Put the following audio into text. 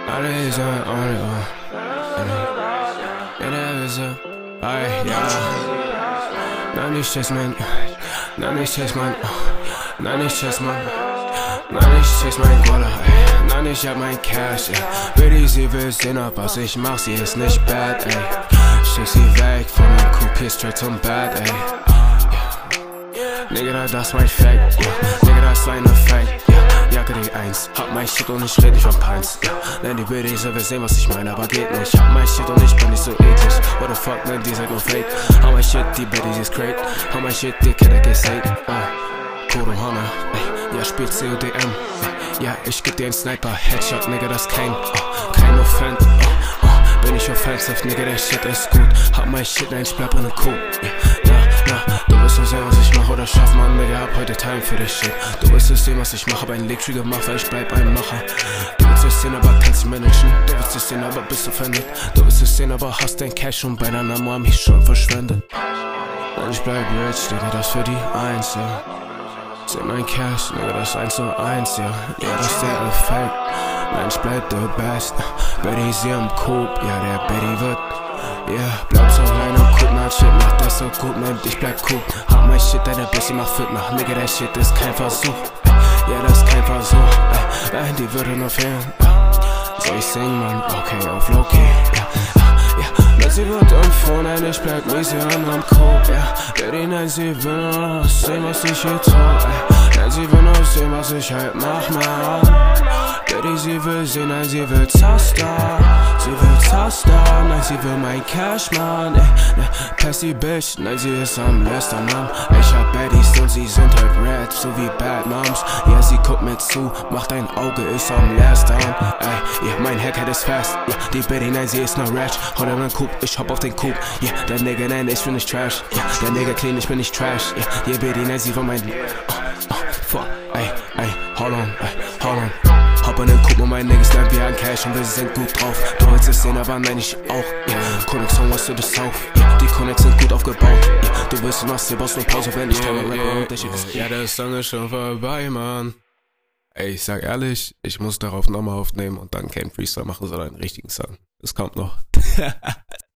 Alle ist nein, nicht Chessman, nein, nicht Chessman, nein, nicht Chessman, nein, ich chase mein Dollar, nein, ich hab mein Cash, Bitty, sie will sehen, ob was ich mach, sie ist nicht bad, ey. Schick sie weg von meinem Coupé straight zum Bad, ey. Nigga, das ist mein Fact, Nigga, das ist ein Effekt, Jacke die 1, hab mein Shit und ich red nicht von Pints, Nenn die Bitty, sie will sehen, was ich meine, aber geht nicht. Hab mein Shit und ich bin nicht so eklig. What the fuck, man, die seid nur fake. Hau mein Shit, die Bitty, sie ist great. Hau mein Shit, die Kette gesät. Kodohana, ja, spielt CODM. Ja, ich geb dir einen Sniper, Headshot, Nigga, das kein Offend. Bin ich offensive, Nigga, der Shit ist gut. Hab mein Shit, nein, ich bleib ohne Kuh. Du willst nur sehen, was ich mach oder schaff, Mann, Nigga, hab heute Time für dich, Shit. Du willst nicht sehen, was ich mach, hab einen Linktree gemacht, weil ich bleib ein Macher. Du willst nicht sehen, aber kannst nicht managen. Du willst nicht sehen, aber bist offended. Du willst nicht sehen, aber hast dein Cash und bei deiner Mami schon verschwendet. Nein, ich bleib rich, Nigga, das für die 1, ja. Seh mein Cash, Nigga, das 101, ja. Ja, das ist der Effekt. Nein, ich bleib the best. Betty, sie am Coop, ja, der Betty wird. Bleibst allein und guck nach Shit, mach das so gut, man, ich bleib cool. Hab mein Shit, deine Pussy macht fit, mach Nigga, der Shit ist kein Versuch. Ja, das ist kein Versuch, nein, die würde nur fehlen. Soll ich singen, Mann? Okay, auf Low-Key, nein, sie wird empfohlen, nein, ich bleib mies am Coop, Betty, nein, sie will nur sehen, was ich hier tu, nein, sie will nur sehen, was ich halt mach, man. Betty, sie will sehen, nein, sie will Zaster. Sie will Zaster, nein, sie will mein Cash, man. Passy Bitch, nein, sie ist am Lästern, Mann. Ich hab Baddies und sie sind halt red, so wie Bad Moms. Ja, sie guckt mir zu, macht ein Auge, ist am Lästern. Mein Haircut ist fast. Die Betty, nein, sie ist ne Ratch. Hol in den Coop, ich hopp auf den Coop. Der Nigga, nein, ich bin nicht Trash. Der Nigga clean, ich bin nicht Trash. Betty, nein, sie will mein. Fuck, hold on. Hop in den Coop und meine Niggas lernen wir an Cash und wir sind gut drauf. Du willst es sehen, aber nein, ich auch. Connection, was du das South. Die Connects sind gut aufgebaut. Du willst und machst dir Boss nur Pause, wenn ich komme und der Shit ist. Ja, der Song ist schon vorbei, Mann. Ey, ich sag ehrlich, ich muss darauf nochmal aufnehmen und dann kein Freestyle machen, sondern einen richtigen Song. Das kommt noch.